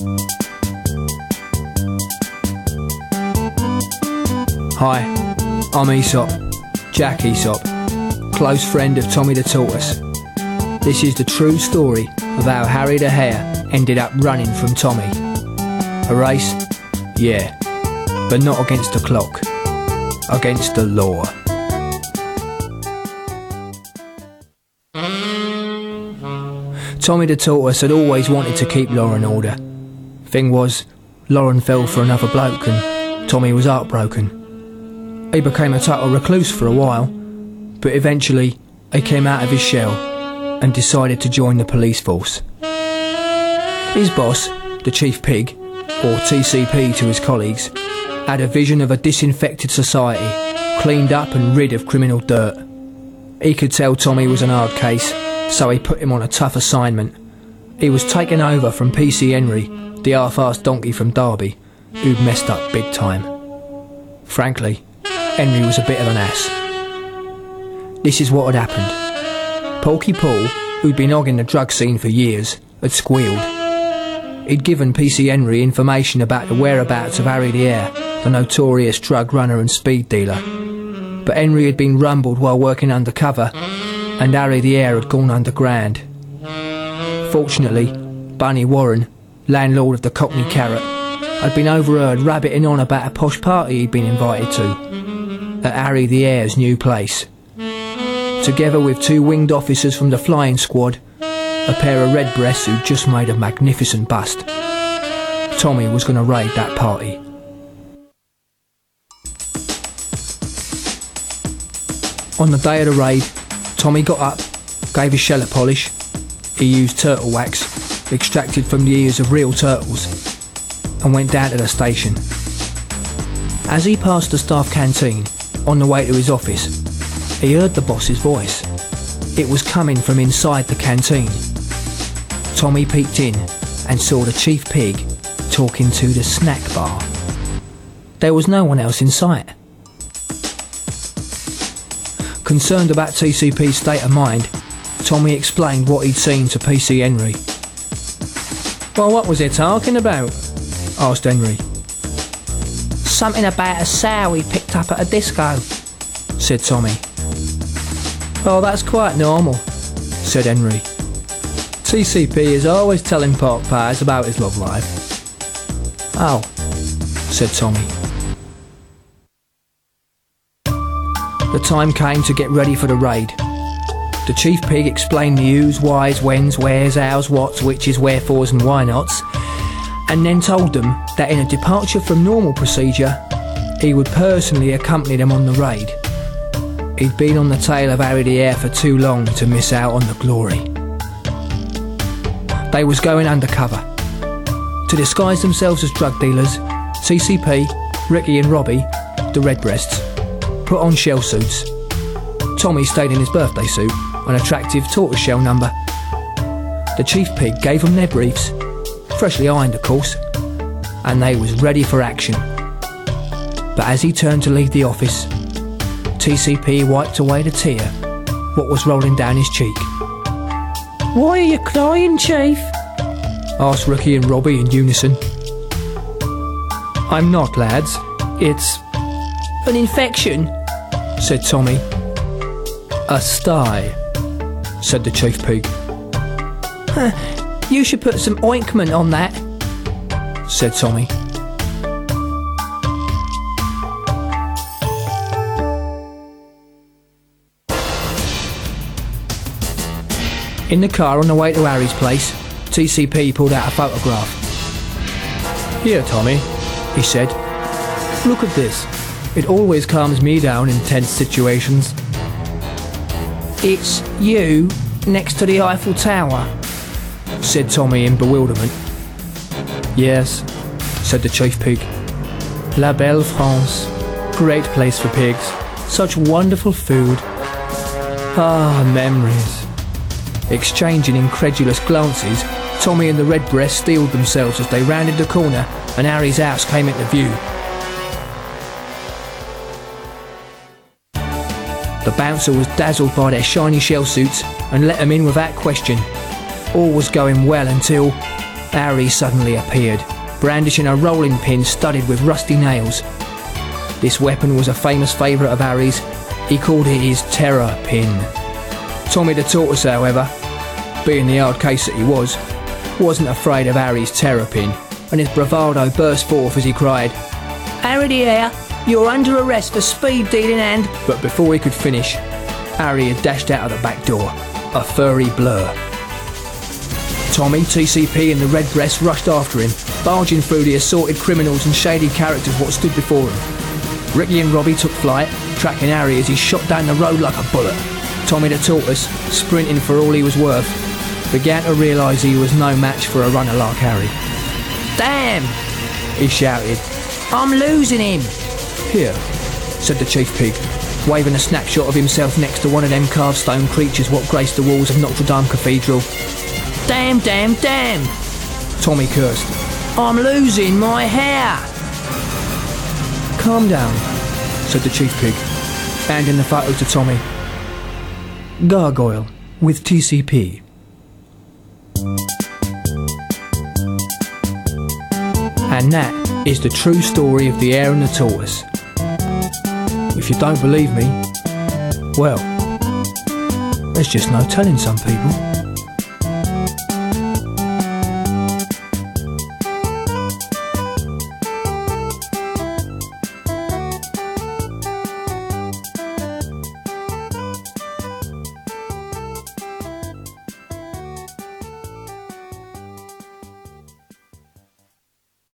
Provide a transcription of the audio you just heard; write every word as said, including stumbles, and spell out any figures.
Hi, I'm Aesop, Jack Aesop, close friend of Tommy the Tortoise. This is the true story of how Harry the Hare ended up running from Tommy. A race? Yeah, but not against the clock, against the law. Tommy the Tortoise had always wanted to keep law and order. Thing was, Lauren fell for another bloke and Tommy was heartbroken. He became a total recluse for a while, but eventually he came out of his shell and decided to join the police force. His boss, the Chief Pig, or T C P to his colleagues, had a vision of a disinfected society, cleaned up and rid of criminal dirt. He could tell Tommy was an hard case, so he put him on a tough assignment. He was taken over from P C Henry, the half-assed donkey from Derby, who'd messed up big time. Frankly, Henry was a bit of an ass. This is what had happened. Porky Paul, who'd been hogging the drug scene for years, had squealed. He'd given P C Henry information about the whereabouts of Harry the Hare, the notorious drug runner and speed dealer. But Henry had been rumbled while working undercover, and Harry the Hare had gone underground. Fortunately, Bunny Warren, landlord of the Cockney Carrot, had been overheard rabbiting on about a posh party he'd been invited to, at Harry the Hare's new place. Together with two winged officers from the flying squad, a pair of redbreasts who'd just made a magnificent bust, Tommy was going to raid that party. On the day of the raid, Tommy got up, gave his shell a polish. He used turtle wax, extracted from the ears of real turtles, and went down to the station. As he passed the staff canteen, on the way to his office, he heard the boss's voice. It was coming from inside the canteen. Tommy peeked in and saw the Chief Pig talking to the snack bar. There was no one else in sight. Concerned about T C P's state of mind, Tommy explained what he'd seen to P C Henry. "Well, what was he talking about?" asked Henry. "Something about a sow he picked up at a disco," said Tommy. "Oh, that's quite normal," said Henry. "T C P is always telling pork pies about his love life." "Oh," said Tommy. The time came to get ready for the raid. The Chief Pig explained the who's, why's, when's, where's, how's, what's, which's, wherefores and why nots, and then told them that in a departure from normal procedure, he would personally accompany them on the raid. He'd been on the tail of Harry the Hare for too long to miss out on the glory. They was going undercover. To disguise themselves as drug dealers, T C P, Ricky and Robbie, the redbreasts, put on shell suits. Tommy stayed in his birthday suit, an attractive tortoiseshell number. The Chief Pig gave them their briefs, freshly ironed of course, and they was ready for action. But as he turned to leave the office, T C P wiped away the tear what was rolling down his cheek. "Why are you crying, Chief?" asked Ricky and Robbie in unison. "I'm not, lads. It's an infection," said Tommy. "A sty," said the Chief Pig. Huh, "you should put some ointment on that," said Tommy. In the car on the way to Harry's place, T C P pulled out a photograph. "Here, Tommy," he said. "Look at this. It always calms me down in tense situations." "It's you next to the Eiffel Tower," said Tommy in bewilderment. "Yes," said the Chief Pig. "La belle France. Great place for pigs. Such wonderful food. Ah, memories." Exchanging incredulous glances, Tommy and the redbreasts steeled themselves as they rounded the corner and Harry's house came into view. The bouncer was dazzled by their shiny shell suits and let them in without question. All was going well until Harry suddenly appeared, brandishing a rolling pin studded with rusty nails. This weapon was a famous favourite of Harry's. He called it his terror pin. Tommy the Tortoise, however, being the hard case that he was, wasn't afraid of Harry's terror pin, and his bravado burst forth as he cried, "Harry the Hare, you're under arrest for speed dealing and—" But before he could finish, Harry had dashed out of the back door, a furry blur. Tommy, T C P and the Redbreast rushed after him, barging through the assorted criminals and shady characters what stood before him. Ricky and Robbie took flight, tracking Harry as he shot down the road like a bullet. Tommy the Tortoise, sprinting for all he was worth, began to realise he was no match for a runner like Harry. "Damn!" he shouted. "I'm losing him!" "Here," said the Chief Pig, waving a snapshot of himself next to one of them carved stone creatures what graced the walls of Notre Dame Cathedral. "Damn, damn, damn!" Tommy cursed. "I'm losing my hair!" "Calm down," said the Chief Pig, handing the photo to Tommy. "Gargoyle with T C P." And that is the true story of the Hare and the Tortoise. If you don't believe me, well, there's just no telling some people.